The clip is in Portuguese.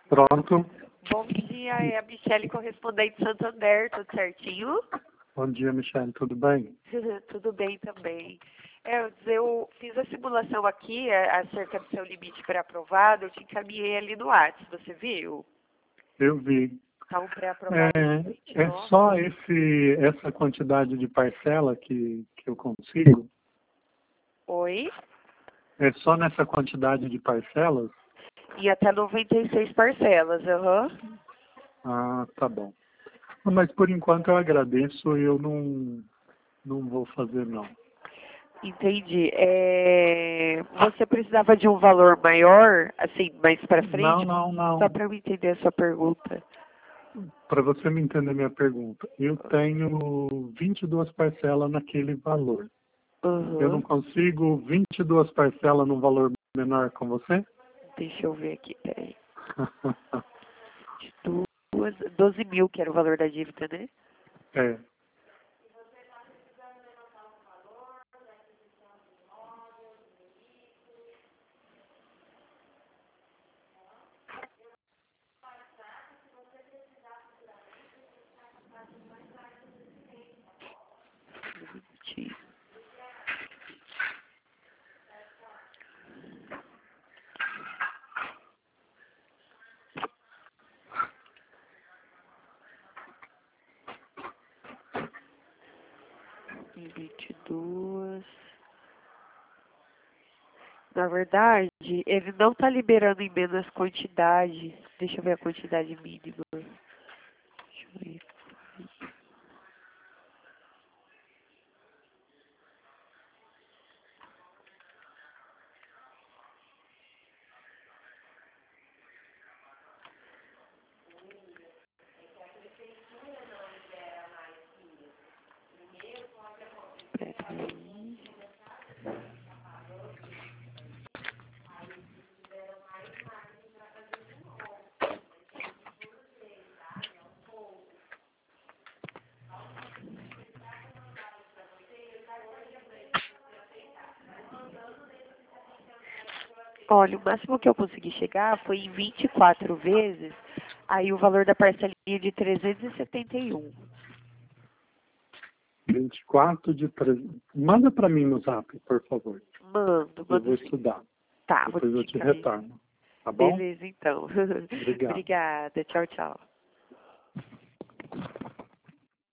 Pronto. Bom dia, é a Michele, correspondente de Santander, tudo certinho? Bom dia, Michele, tudo bem? Tudo bem também. Eu fiz a simulação aqui acerca do seu limite pré-aprovado, eu te encaminhei ali no WhatsApp, você viu? Eu vi. Está um pré-aprovado de É 29. só essa quantidade de parcela que eu consigo? Oi? É só nessa quantidade de parcelas? E até 96 parcelas, aham. Ah, tá bom. Mas por enquanto eu agradeço e eu não vou fazer não. Entendi. Você precisava de um valor maior, assim, mais para frente? Não. Só para eu entender a sua pergunta. Para você me entender minha pergunta, eu tenho 22 parcelas naquele valor. Eu não Aham. consigo 22 parcelas num valor menor com você? Deixa eu ver aqui, peraí. 12 mil, que era o valor da dívida, né? É. Em 22. Na verdade, ele não está liberando em menos quantidade. Deixa eu ver a quantidade mínima. Deixa eu ver. Peraí. Olha, o máximo que eu consegui chegar foi em 24 vezes, aí o valor da parcelinha de 371. 24 de 3. Manda para mim no zap, por favor. Mando Eu vou sim. estudar. Tá, vou Depois eu te te encaminhar. retorno. Tá bom? Beleza, então. Obrigado. Obrigada. Tchau, tchau.